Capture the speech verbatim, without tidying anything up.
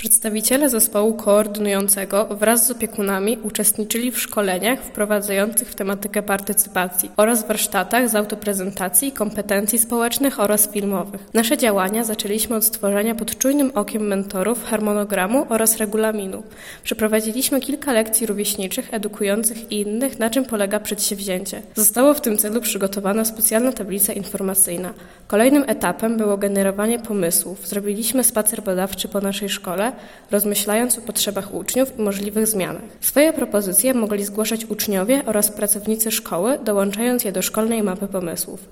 Przedstawiciele zespołu koordynującego wraz z opiekunami uczestniczyli w szkoleniach wprowadzających w tematykę partycypacji oraz warsztatach z autoprezentacji, kompetencji społecznych oraz filmowych. Nasze działania zaczęliśmy od stworzenia pod czujnym okiem mentorów harmonogramu oraz regulaminu. Przeprowadziliśmy kilka lekcji rówieśniczych edukujących innych, na czym polega przedsięwzięcie. Zostało w tym celu przygotowana specjalna tablica informacyjna. Kolejnym etapem było generowanie pomysłów. Zrobiliśmy spacer badawczy po naszej szkole, rozmyślając o potrzebach uczniów i możliwych zmianach. Swoje propozycje mogli zgłaszać uczniowie oraz pracownicy szkoły, dołączając je do szkolnej mapy pomysłów.